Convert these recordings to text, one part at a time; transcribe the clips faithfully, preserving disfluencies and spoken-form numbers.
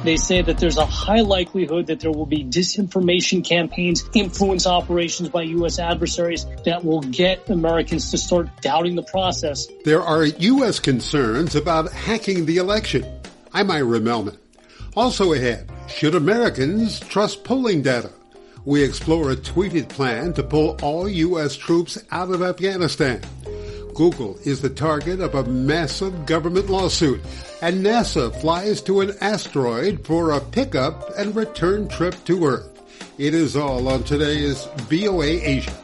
They say that there's a high likelihood that there will be disinformation campaigns, influence operations by U S adversaries that will get Americans to start doubting the process. There are U S concerns about hacking the election. I'm Ira Melman. Also ahead, should Americans trust polling data? We explore a tweeted plan to pull all U S troops out of Afghanistan. Google is the target of a massive government lawsuit, and NASA flies to an asteroid for a pickup and return trip to Earth. It is all on today's V O A Asia.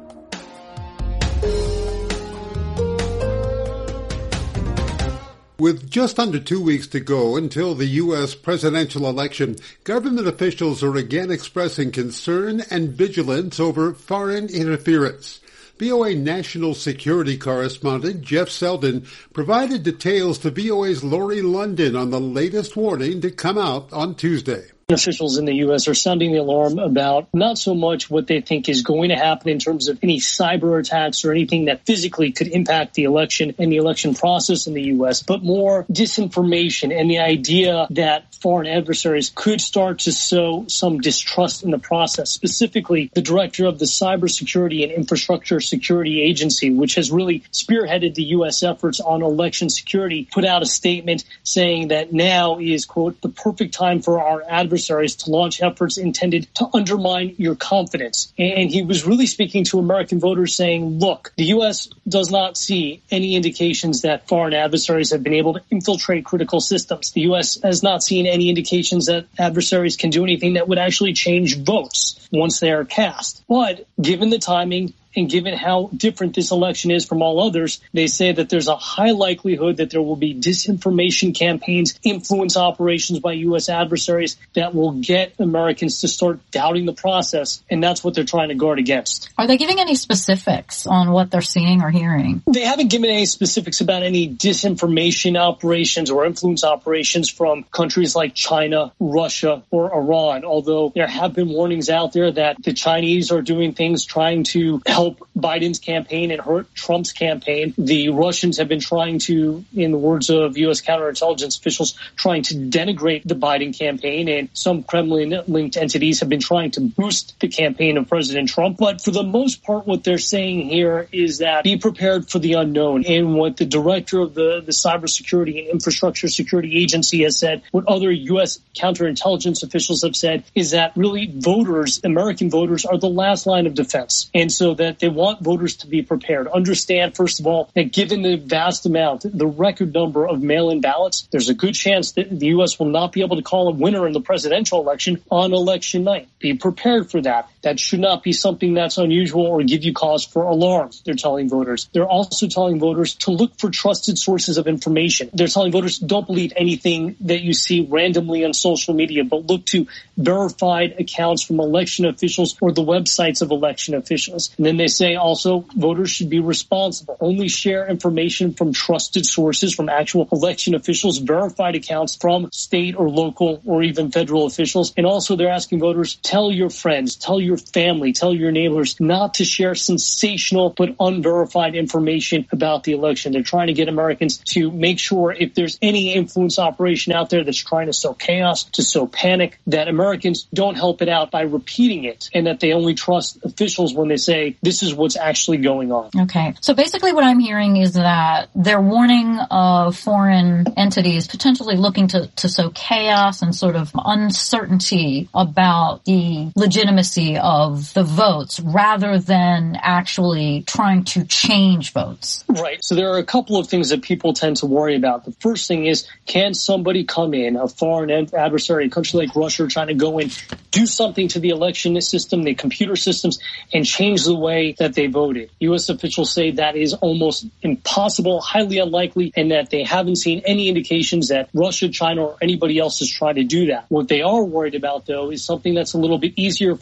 With just under two weeks to go until the U S presidential election, government officials are again expressing concern and vigilance over foreign interference. V O A national security correspondent Jeff Selden provided details to V O A's Lori London on the latest warning to come out on Tuesday. Officials in the U S are sounding the alarm about not so much what they think is going to happen in terms of any cyber attacks or anything that physically could impact the election and the election process in the U S, but more disinformation and the idea that foreign adversaries could start to sow some distrust in the process. Specifically, the director of the Cybersecurity and Infrastructure Security Agency, which has really spearheaded the U S efforts on election security, put out a statement saying that now is, quote, the perfect time for our adversaries to launch efforts intended to undermine your confidence. And he was really speaking to American voters saying, look, the U S does not see any indications that foreign adversaries have been able to infiltrate critical systems. The U S has not seen any indications that adversaries can do anything that would actually change votes once they are cast. But given the timing, and given how different this election is from all others, they say that there's a high likelihood that there will be disinformation campaigns, influence operations by U S adversaries that will get Americans to start doubting the process. And that's what they're trying to guard against. Are they giving any specifics on what they're seeing or hearing? They haven't given any specifics about any disinformation operations or influence operations from countries like China, Russia, or Iran, although there have been warnings out there that the Chinese are doing things trying to help Biden's campaign and hurt Trump's campaign. The Russians have been trying to, in the words of U S counterintelligence officials, trying to denigrate the Biden campaign, and some Kremlin-linked entities have been trying to boost the campaign of President Trump. But for the most part, what they're saying here is that be prepared for the unknown. And what the director of the, the Cybersecurity and Infrastructure Security Agency has said, what other U S counterintelligence officials have said, is that really voters, American voters, are the last line of defense. And so that they want voters to be prepared. Understand, first of all, that given the vast amount, the record number of mail-in ballots, there's a good chance that the U S will not be able to call a winner in the presidential election on election night. Be prepared for that. That should not be something that's unusual or give you cause for alarm, they're telling voters. They're also telling voters to look for trusted sources of information. They're telling voters don't believe anything that you see randomly on social media, but look to verified accounts from election officials or the websites of election officials. And then they say also voters should be responsible. Only share information from trusted sources, from actual election officials, verified accounts from state or local or even federal officials. And also they're asking voters, tell your friends, tell your family, tell your neighbors not to share sensational but unverified information about the election. They're trying to get Americans to make sure if there's any influence operation out there that's trying to sow chaos, to sow panic, that Americans don't help it out by repeating it, and that they only trust officials when they say this is what's actually going on. Okay. So basically what I'm hearing is that they're warning of foreign entities potentially looking to, to sow chaos and sort of uncertainty about the legitimacy of the votes rather than actually trying to change votes. Right. So there are a couple of things that people tend to worry about. The first thing is, can somebody come in, a foreign adversary, a country like Russia, trying to go in, do something to the election system, the computer systems, and change the way that they voted? U S officials say that is almost impossible, highly unlikely, and that they haven't seen any indications that Russia, China, or anybody else is trying to do that. What they are worried about, though, is something that's a little bit easier for a country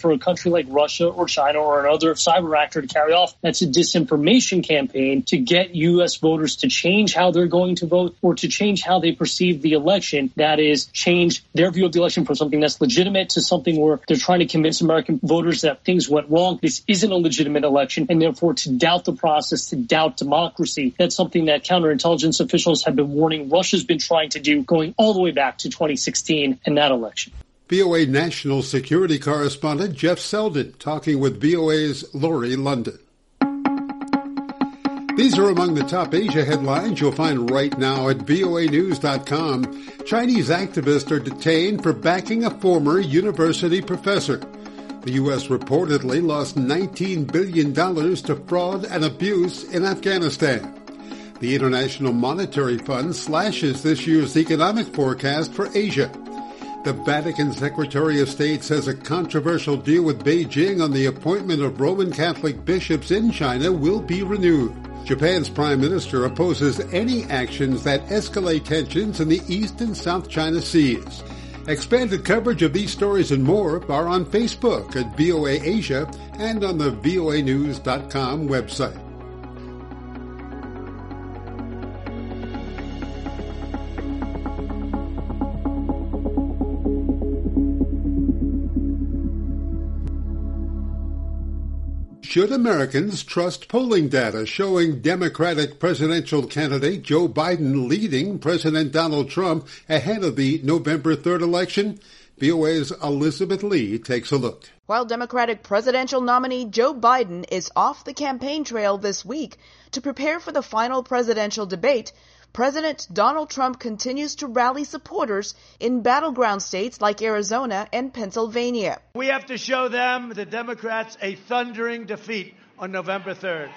country like Russia or China or another cyber actor to carry off. That's a disinformation campaign to get U S voters to change how they're going to vote or to change how they perceive the election. That is, change their view of the election from something that's legitimate to something where they're trying to convince American voters that things went wrong. This isn't a legitimate election, and therefore to doubt the process, to doubt democracy. That's something that counterintelligence officials have been warning Russia's been trying to do going all the way back to twenty sixteen and that election. V O A national security correspondent Jeff Selden talking with V O A's Lori London. These are among the top Asia headlines you'll find right now at V O A news dot com. Chinese activists are detained for backing a former university professor. The U S reportedly lost nineteen billion dollars to fraud and abuse in Afghanistan. The International Monetary Fund slashes this year's economic forecast for Asia. The Vatican Secretary of State says a controversial deal with Beijing on the appointment of Roman Catholic bishops in China will be renewed. Japan's Prime Minister opposes any actions that escalate tensions in the East and South China Seas. Expanded coverage of these stories and more are on Facebook at V O A Asia and on the V O A news dot com website. Should Americans trust polling data showing Democratic presidential candidate Joe Biden leading President Donald Trump ahead of the November third election? V O A's Elizabeth Lee takes a look. While Democratic presidential nominee Joe Biden is off the campaign trail this week to prepare for the final presidential debate, President Donald Trump continues to rally supporters in battleground states like Arizona and Pennsylvania. We have to show them, the Democrats, a thundering defeat on November third.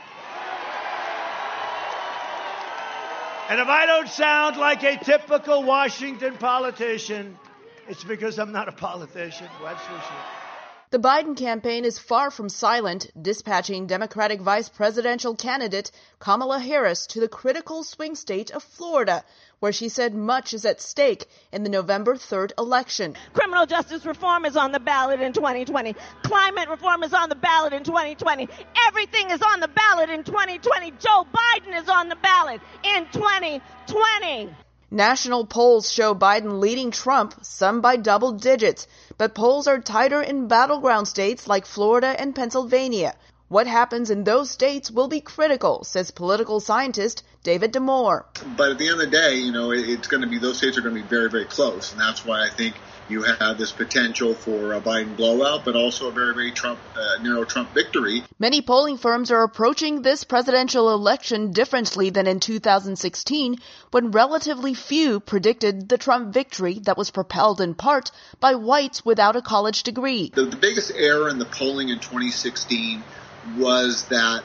And if I don't sound like a typical Washington politician, it's because I'm not a politician. That's for sure. The Biden campaign is far from silent, dispatching Democratic vice presidential candidate Kamala Harris to the critical swing state of Florida, where she said much is at stake in the November third election. Criminal justice reform is on the ballot in twenty twenty. Climate reform is on the ballot in twenty twenty. Everything is on the ballot in twenty twenty. Joe Biden is on the ballot in twenty twenty. National polls show Biden leading Trump, some by double digits, but polls are tighter in battleground states like Florida and Pennsylvania. What happens in those states will be critical, says political scientist David Damore. But at the end of the day, you know, it's going to be, those states are going to be very, very close. And that's why I think you have this potential for a Biden blowout, but also a very, very Trump, uh, narrow Trump victory. Many polling firms are approaching this presidential election differently than in two thousand sixteen, when relatively few predicted the Trump victory that was propelled in part by whites without a college degree. The, the biggest error in the polling in twenty sixteen was that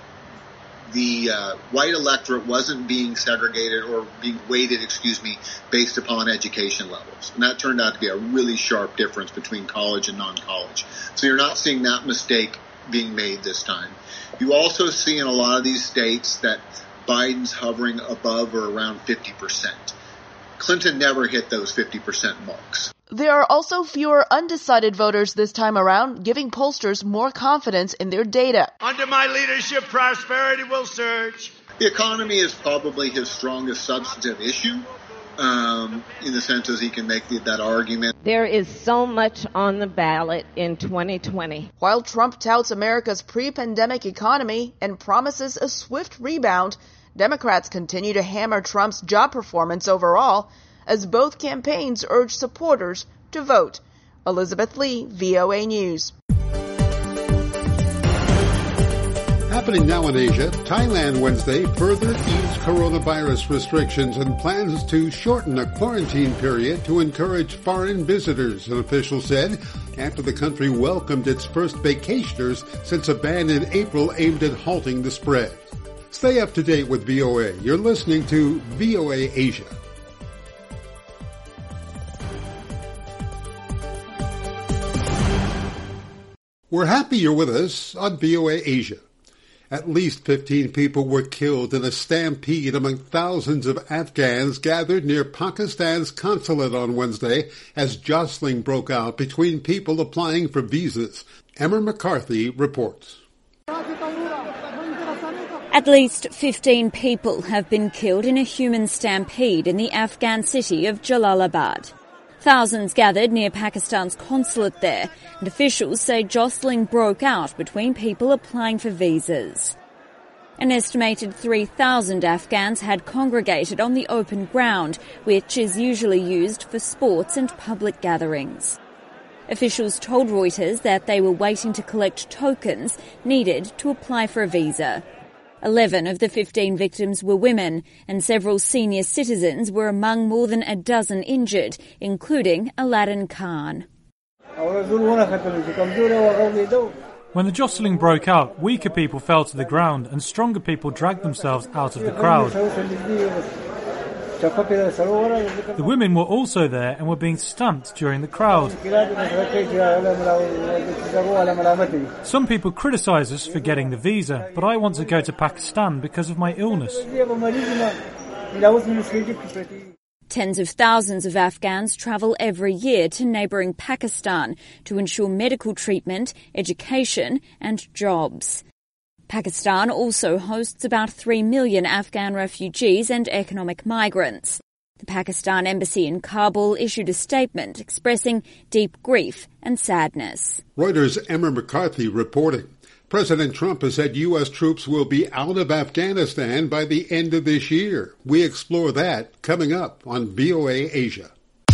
the uh, white electorate wasn't being segregated or being weighted, excuse me, based upon education levels. And that turned out to be a really sharp difference between college and non-college. So you're not seeing that mistake being made this time. You also see in a lot of these states that Biden's hovering above or around fifty percent. Clinton never hit those fifty percent marks. There are also fewer undecided voters this time around, giving pollsters more confidence in their data. Under my leadership, prosperity will surge. The economy is probably his strongest substantive issue, um, in the sense as he can make the, that argument. There is so much on the ballot in twenty twenty. While Trump touts America's pre-pandemic economy and promises a swift rebound, Democrats continue to hammer Trump's job performance overall, as both campaigns urge supporters to vote. Elizabeth Lee, V O A News. Happening now in Asia, Thailand Wednesday further eased coronavirus restrictions and plans to shorten a quarantine period to encourage foreign visitors, an official said, after the country welcomed its first vacationers since a ban in April aimed at halting the spread. Stay up to date with V O A. You're listening to V O A Asia. We're happy you're with us on V O A Asia. At least fifteen people were killed in a stampede among thousands of Afghans gathered near Pakistan's consulate on Wednesday as jostling broke out between people applying for visas. Emma McCarthy reports. At least fifteen people have been killed in a human stampede in the Afghan city of Jalalabad. Thousands gathered near Pakistan's consulate there, and officials say jostling broke out between people applying for visas. An estimated three thousand Afghans had congregated on the open ground, which is usually used for sports and public gatherings. Officials told Reuters that they were waiting to collect tokens needed to apply for a visa. Eleven of the fifteen victims were women, and several senior citizens were among more than a dozen injured, including Aladdin Khan. When the jostling broke out, weaker people fell to the ground and stronger people dragged themselves out of the crowd. The women were also there and were being stamped during the crowd. Some people criticize us for getting the visa, but I want to go to Pakistan because of my illness. Tens of thousands of Afghans travel every year to neighbouring Pakistan to ensure medical treatment, education and jobs. Pakistan also hosts about three million Afghan refugees and economic migrants. The Pakistan embassy in Kabul issued a statement expressing deep grief and sadness. Reuters' Emma McCarthy reporting. President Trump has said U S troops will be out of Afghanistan by the end of this year. We explore that coming up on V O A Asia.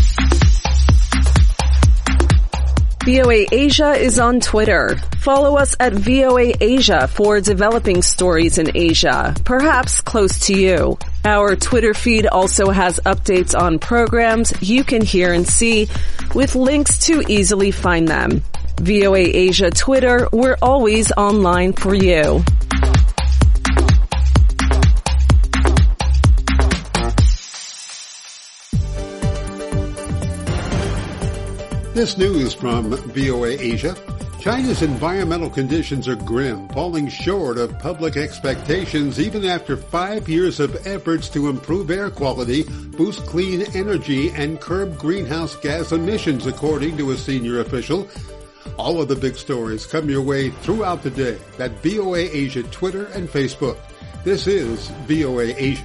V O A Asia is on Twitter. Follow us at V O A Asia for developing stories in Asia, perhaps close to you. Our Twitter feed also has updates on programs you can hear and see with links to easily find them. V O A Asia Twitter, we're always online for you. This news from V O A Asia. China's environmental conditions are grim, falling short of public expectations even after five years of efforts to improve air quality, boost clean energy, and curb greenhouse gas emissions, according to a senior official. All of the big stories come your way throughout the day at V O A Asia Twitter and Facebook. This is V O A Asia.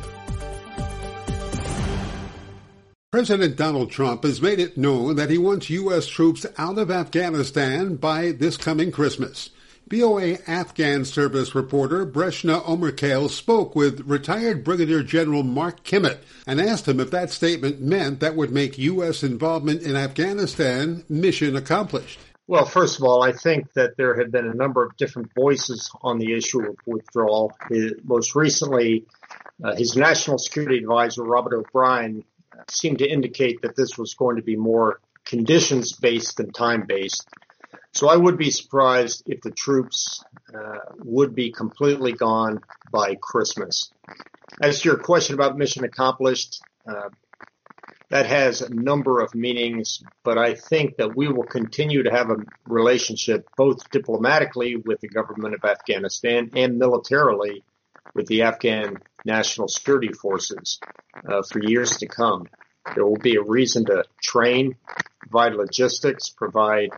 President Donald Trump has made it known that he wants U S troops out of Afghanistan by this coming Christmas. V O A Afghan Service reporter Breshna Omerkale spoke with retired Brigadier General Mark Kimmett and asked him if that statement meant that would make U S involvement in Afghanistan mission accomplished. Well, first of all, I think that there have been a number of different voices on the issue of withdrawal. Most recently, uh, his National Security Advisor, Robert O'Brien, seemed to indicate that this was going to be more conditions-based than time-based. So I would be surprised if the troops uh, would be completely gone by Christmas. As to your question about mission accomplished, uh, that has a number of meanings, but I think that we will continue to have a relationship both diplomatically with the government of Afghanistan and militarily with the Afghan National Security Forces uh, for years to come. There will be a reason to train, provide logistics, provide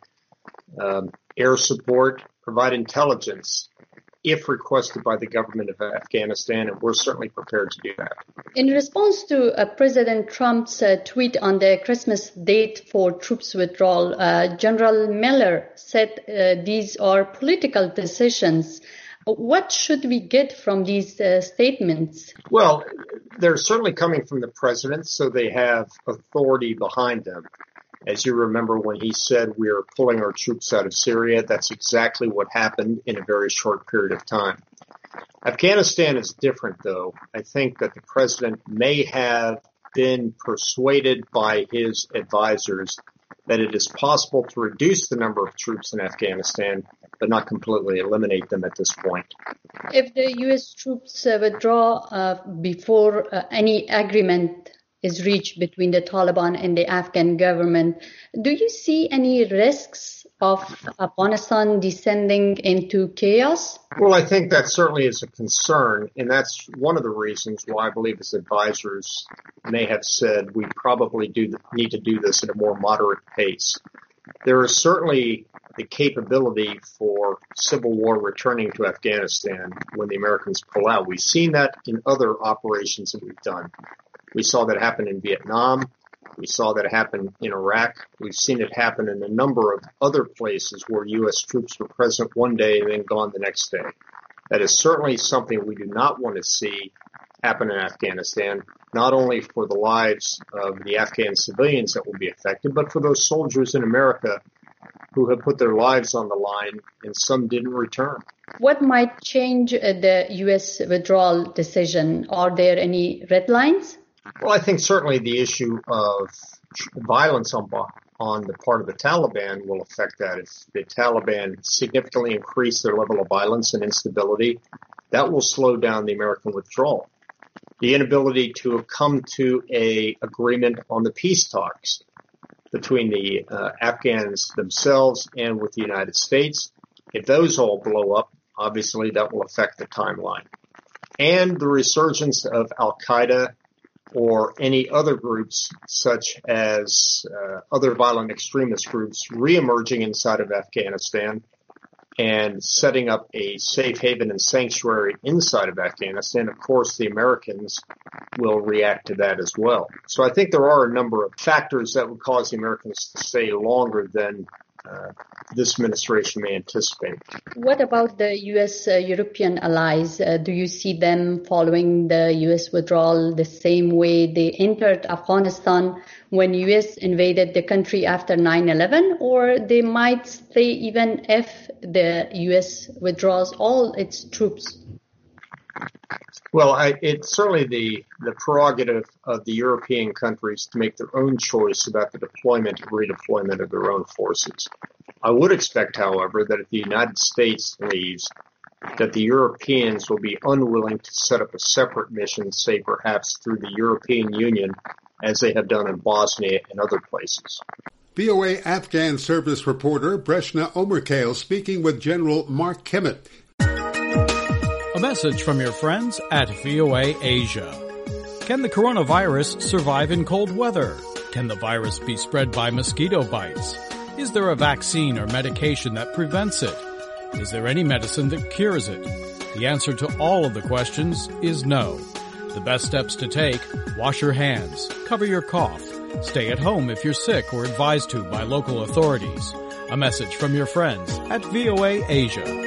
um, air support, provide intelligence if requested by the government of Afghanistan, and we're certainly prepared to do that. In response to uh, President Trump's uh, tweet on the Christmas date for troops withdrawal, uh, General Miller said uh, these are political decisions. What should we get from these uh, statements? Well, they're certainly coming from the president, so they have authority behind them. As you remember, when he said we're pulling our troops out of Syria, that's exactly what happened in a very short period of time. Afghanistan is different, though. I think that the president may have been persuaded by his advisors that it is possible to reduce the number of troops in Afghanistan, but not completely eliminate them at this point. If the U S troops uh, withdraw uh, before uh, any agreement is reached between the Taliban and the Afghan government, do you see any risks of Afghanistan descending into chaos? Well, I think that certainly is a concern, and that's one of the reasons why I believe his advisors may have said we probably do need to do this at a more moderate pace. There is certainly the capability for civil war returning to Afghanistan when the Americans pull out. We've seen that in other operations that we've done. We saw that happen in Vietnam. We saw that happen in Iraq. We've seen it happen in a number of other places where U S troops were present one day and then gone the next day. That is certainly something we do not want to see happen in Afghanistan, not only for the lives of the Afghan civilians that will be affected, but for those soldiers in America who have put their lives on the line and some didn't return. What might change the U S withdrawal decision? Are there any red lines? Well, I think certainly the issue of violence on, on the part of the Taliban will affect that. If the Taliban significantly increase their level of violence and instability, that will slow down the American withdrawal. The inability to come to a agreement on the peace talks between the uh, Afghans themselves and with the United States, if those all blow up, obviously that will affect the timeline. And the resurgence of Al-Qaeda or any other groups such as uh, other violent extremist groups reemerging inside of Afghanistan and setting up a safe haven and sanctuary inside of Afghanistan. Of course, the Americans will react to that as well. So I think there are a number of factors that would cause the Americans to stay longer than uh, this administration may anticipate. What about the U S uh, European allies? Uh, do you see them following the U S withdrawal the same way they entered Afghanistan when U S invaded the country after nine eleven, or they might stay even if the U S withdraws all its troops? Well, I, it's certainly the, the prerogative of the European countries to make their own choice about the deployment and redeployment of their own forces. I would expect, however, that if the United States leaves, that the Europeans will be unwilling to set up a separate mission, say perhaps through the European Union, as they have done in Bosnia and other places. V O A Afghan service reporter Breshna Omerkale speaking with General Mark Kimmitt. A message from your friends at V O A Asia. Can the coronavirus survive in cold weather? Can the virus be spread by mosquito bites? Is there a vaccine or medication that prevents it? Is there any medicine that cures it? The answer to all of the questions is no. The best steps to take: wash your hands, cover your cough, stay at home if you're sick or advised to by local authorities. A message from your friends at V O A Asia.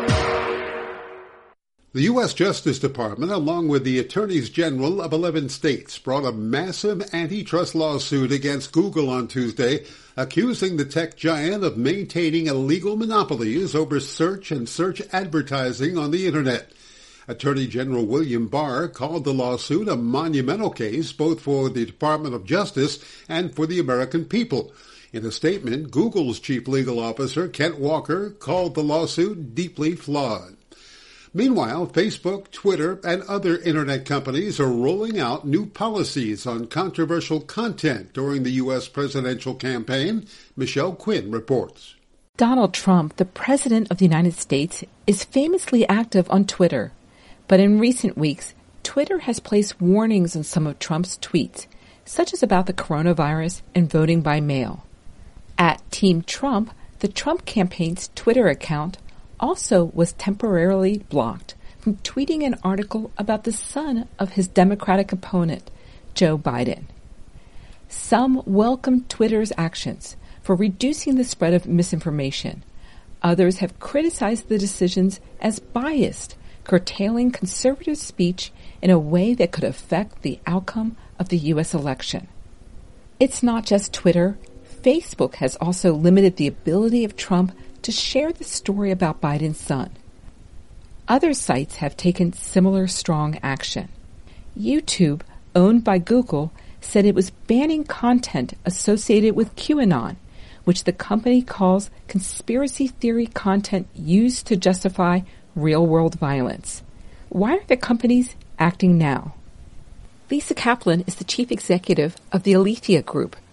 The U S Justice Department, along with the attorneys general of eleven states, brought a massive antitrust lawsuit against Google on Tuesday, accusing the tech giant of maintaining illegal monopolies over search and search advertising on the Internet. Attorney General William Barr called the lawsuit a monumental case both for the Department of Justice and for the American people. In a statement, Google's chief legal officer, Kent Walker, called the lawsuit deeply flawed. Meanwhile, Facebook, Twitter, and other Internet companies are rolling out new policies on controversial content during the U S presidential campaign. Michelle Quinn reports. Donald Trump, the President of the United States, is famously active on Twitter. But in recent weeks, Twitter has placed warnings on some of Trump's tweets, such as about the coronavirus and voting by mail. At Team Trump, the Trump campaign's Twitter account also was temporarily blocked from tweeting an article about the son of his Democratic opponent, Joe Biden. Some welcomed Twitter's actions for reducing the spread of misinformation. Others have criticized the decisions as biased, curtailing conservative speech in a way that could affect the outcome of the U S election. It's not just Twitter. Facebook has also limited the ability of Trump to share the story about Biden's son. Other sites have taken similar strong action. YouTube, owned by Google, said it was banning content associated with QAnon, which the company calls conspiracy theory content used to justify real-world violence. Why are the companies acting now? Lisa Kaplan is the chief executive of the Alethea Group,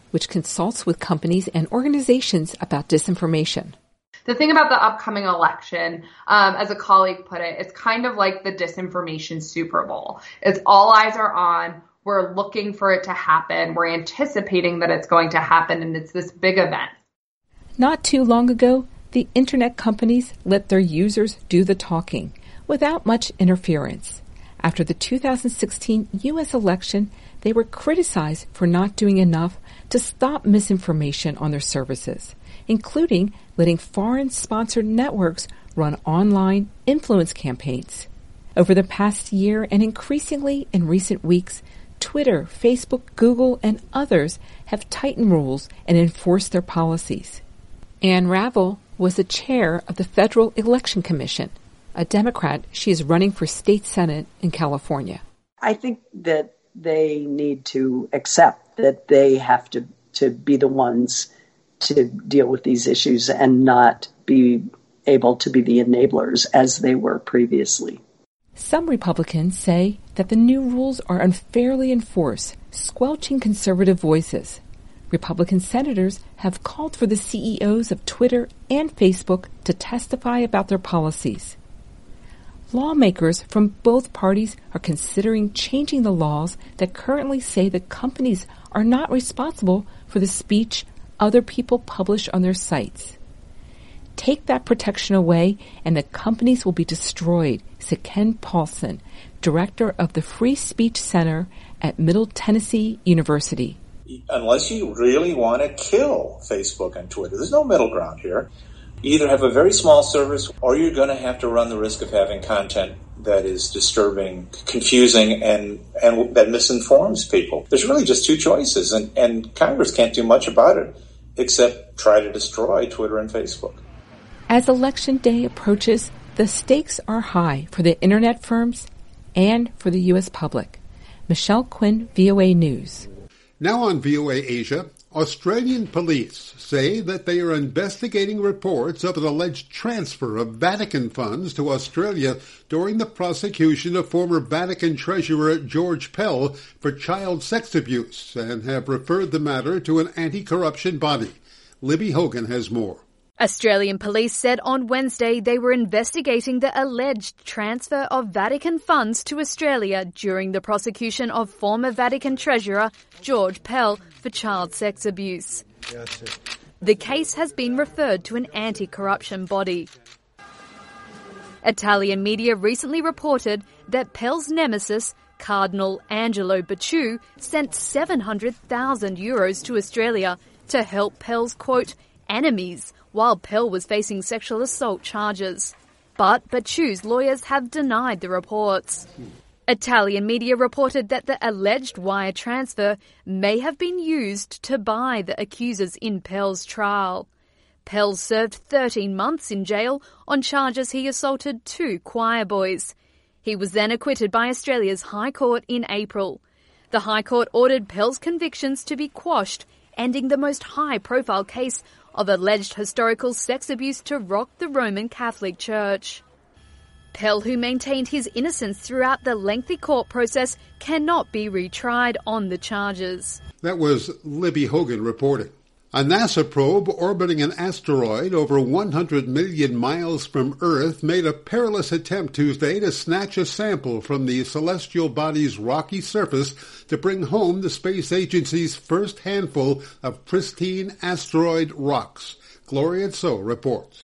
which consults with companies and organizations about disinformation. The thing about the upcoming election, um, as a colleague put it, it's kind of like the disinformation Super Bowl. It's all eyes are on. We're looking for it to happen. We're anticipating that it's going to happen, and it's this big event. Not too long ago, the internet companies let their users do the talking without much interference. After the two thousand sixteen U S election, they were criticized for not doing enough to stop misinformation on their services, including letting foreign-sponsored networks run online influence campaigns. Over the past year and increasingly in recent weeks, Twitter, Facebook, Google, and others have tightened rules and enforced their policies. Ann Ravel was the chair of the Federal Election Commission. A Democrat, she is running for state senate in California. I think that they need to accept that they have to, to be the ones to deal with these issues and not be able to be the enablers as they were previously. Some Republicans say that the new rules are unfairly enforced, squelching conservative voices. Republican senators have called for the C E Os of Twitter and Facebook to testify about their policies. Lawmakers from both parties are considering changing the laws that currently say that companies are not responsible for the speech other people publish on their sites. Take that protection away and the companies will be destroyed, said Ken Paulson, director of the Free Speech Center at Middle Tennessee University. Unless you really want to kill Facebook and Twitter, there's no middle ground here. You either have a very small service or you're going to have to run the risk of having content that is disturbing, confusing, and, and that misinforms people. There's really just two choices, and, and Congress can't do much about it except try to destroy Twitter and Facebook. As Election Day approaches, the stakes are high for the internet firms and for the U S public. Michelle Quinn, V O A News. Now on V O A Asia, Australian police say that they are investigating reports of an alleged transfer of Vatican funds to Australia during the prosecution of former Vatican Treasurer George Pell for child sex abuse and have referred the matter to an anti-corruption body. Libby Hogan has more. Australian police said on Wednesday they were investigating the alleged transfer of Vatican funds to Australia during the prosecution of former Vatican Treasurer George Pell for child sex abuse. The case has been referred to an anti-corruption body. Italian media recently reported that Pell's nemesis, Cardinal Angelo Becciu, sent seven hundred thousand euros to Australia to help Pell's, quote, enemies, while Pell was facing sexual assault charges. But Becciu's lawyers have denied the reports. Italian media reported that the alleged wire transfer may have been used to buy the accusers in Pell's trial. Pell served thirteen months in jail on charges he assaulted two choir boys. He was then acquitted by Australia's High Court in April. The High Court ordered Pell's convictions to be quashed, ending the most high-profile case of alleged historical sex abuse to rock the Roman Catholic Church. Pell, who maintained his innocence throughout the lengthy court process, cannot be retried on the charges. That was Libby Hogan reporting. A NASA probe orbiting an asteroid over one hundred million miles from Earth made a perilous attempt Tuesday to snatch a sample from the celestial body's rocky surface to bring home the space agency's first handful of pristine asteroid rocks. Gloria Tso reports.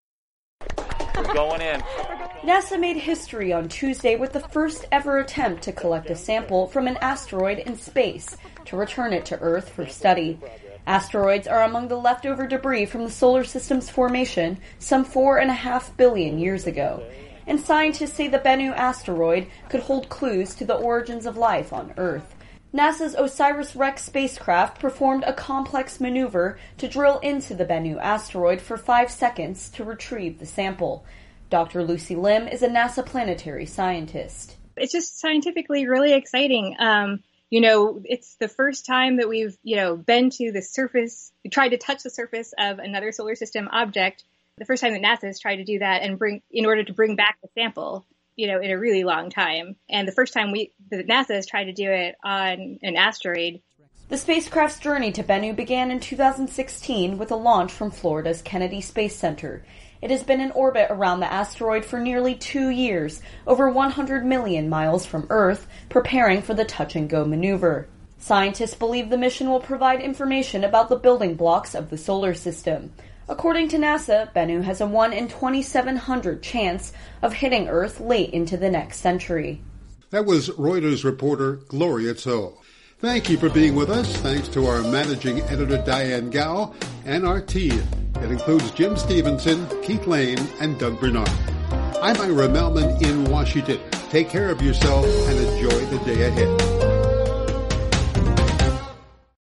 We're going in. NASA made history on Tuesday with the first ever attempt to collect a sample from an asteroid in space to return it to Earth for study. Asteroids are among the leftover debris from the solar system's formation some four and a half billion years ago. And scientists say the Bennu asteroid could hold clues to the origins of life on Earth. NASA's OSIRIS-REx spacecraft performed a complex maneuver to drill into the Bennu asteroid for five seconds to retrieve the sample. Doctor Lucy Lim is a NASA planetary scientist. It's just scientifically really exciting. Um, You know, it's the first time that we've, you know, been to the surface, tried to touch the surface of another solar system object. The first time that NASA has tried to do that and bring, in order to bring back the sample, you know, in a really long time. And the first time we, that NASA has tried to do it on an asteroid. The spacecraft's journey to Bennu began in two thousand sixteen with a launch from Florida's Kennedy Space Center. It has been in orbit around the asteroid for nearly two years, over one hundred million miles from Earth, preparing for the touch-and-go maneuver. Scientists believe the mission will provide information about the building blocks of the solar system. According to NASA, Bennu has a one in twenty-seven hundred chance of hitting Earth late into the next century. That was Reuters reporter Gloria Tso. Thank you for being with us. Thanks to our managing editor, Diane Gao, and our team. It includes Jim Stevenson, Keith Lane, and Doug Bernard. I'm Ira Melman in Washington. Take care of yourself and enjoy the day ahead.